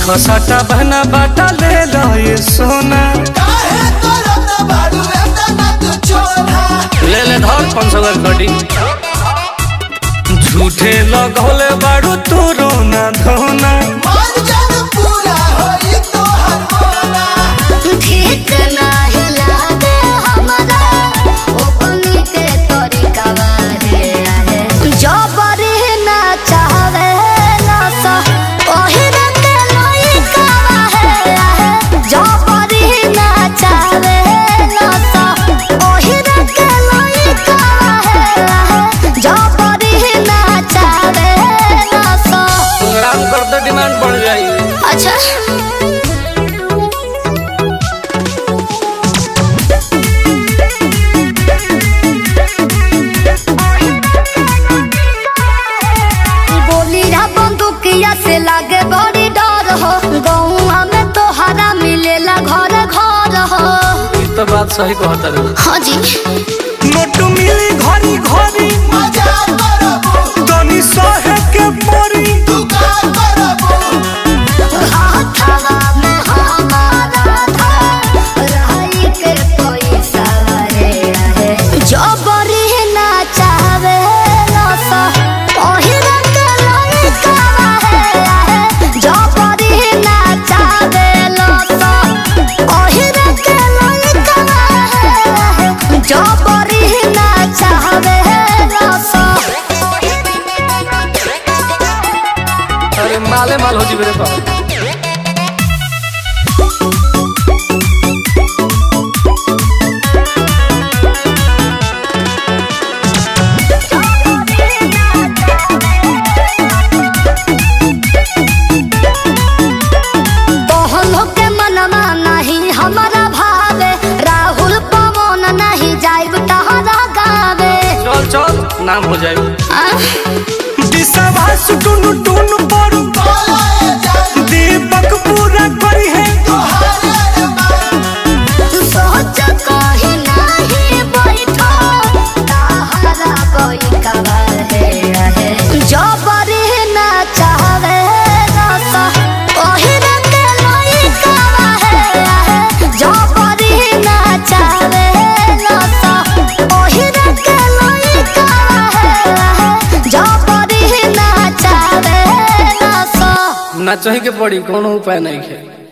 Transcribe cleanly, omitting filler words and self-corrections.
खसाटा बहना बाटा ले लो ये सोना ले ले धर 500 कटी झूठे लगौले बाड़ू तू रोना धोना ठीक नाही लागे हमरा ओपनी के तरीका बारे आहे जबरी ना चाहे ना सा ओहिर के लइका आहे जबरी ना चाहे ना सा ओहिर के लइका आहे जबरी ना चाहे ना सा प्रोग्राम कर दे डिमांड बढ़ जाई। अच्छा से लागे बड़ी डर हो गौआ में तोहरा मिलेला घर घर हो तो बात सही कहता रे। हाँ जी नोट मिली घरी घरी मजा करबो तनी सहे के परी तू का करबो हाथवा में हमारा था रही के पैसा रे आहे जबरी ना चाहे ना सा ओहिर के लइका अरे माले माल हो जी मेरे पास हमारा भावे राहुल पवन नहीं जाइब तहरा गावे चल चल नाम हो जाए विश्वास टुनु टुनु पड़ू दीपक पूरा करी है सोच कहीं नहीं बैठो तहरा कोई कबारे है जबरी ना चाहे ना सा ओहिर के लइका है जबरी ना चाहे ना सा ओहिर के लइका है जबरी ना चाहे ना सा ना चाहिए के पड़ी कोनो उपाय नहीं है।